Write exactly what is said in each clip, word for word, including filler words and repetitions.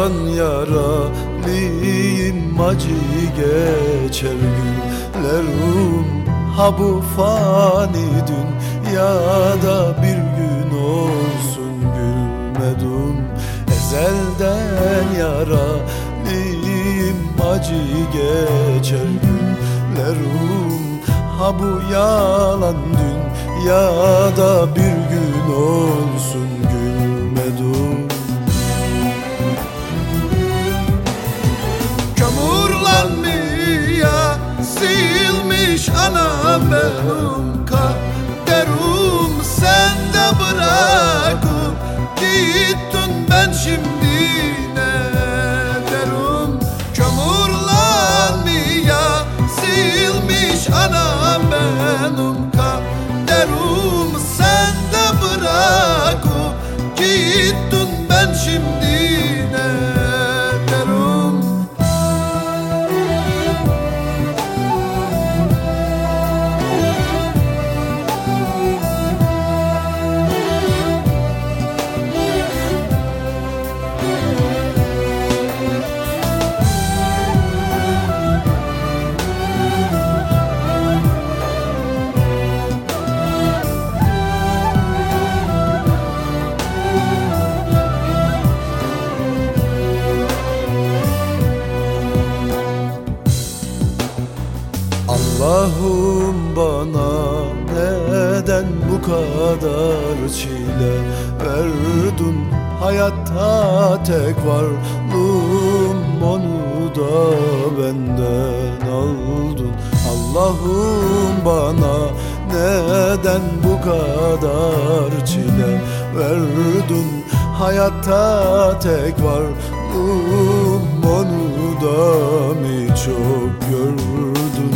Yalan yaralıyım, acı geçer günlerim. Ha bu fani dünyada bir gün olsun gülmedim. Ezelden yaralıyım, acı geçer günlerim. Ha bu yalan dünyada bir gün olsun gülmedim. Kömürlenmeye silmiş anam benim kaderim. Sen de bırakıp gittin, ben şimdi ne derim? Kömürlenmeye silmiş anam benim kaderim. Sen de bırakıp gittin, ben şimdi ne derim? Allah'ım bana neden bu kadar çile verdin? Hayatta tek varlığım, onu da benden aldın. Allah'ım bana neden bu kadar çile verdin? Hayatta tek varlığım, onu da mı çok gördün?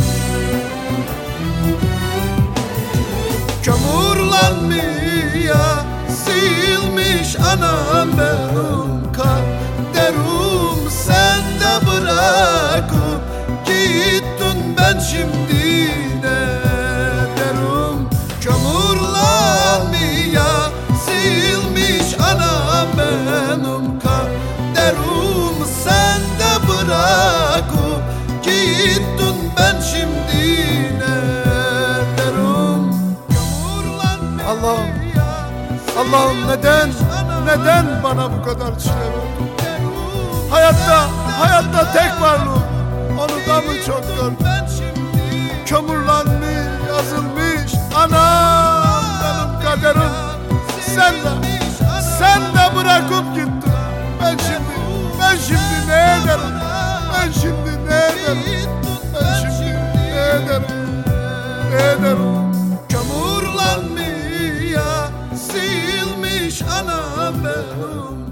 Kömürlenmeye silmiş anam benim kaderim. Sen de bırakıp gittin, ben şimdi ne derim? Kömürlenmeye silmiş anam benim kaderim. Sen de bırakıp gittin, ben şimdi ne derim? Allah'ım, Allah'ım neden, neden bana bu kadar çile verdin? Hayatta, hayatta tek varlığım, onu da mı çok gördüm? Kömürlenmiş, yazılmış anam benim kaderim. Sen de, sen de bırakıp gittin. Ben şimdi, ben şimdi ne ederim? Ben şimdi ne ederim? Ben şimdi ne ederim? Ne ederim? Kömürlenmiş silmiş anam benim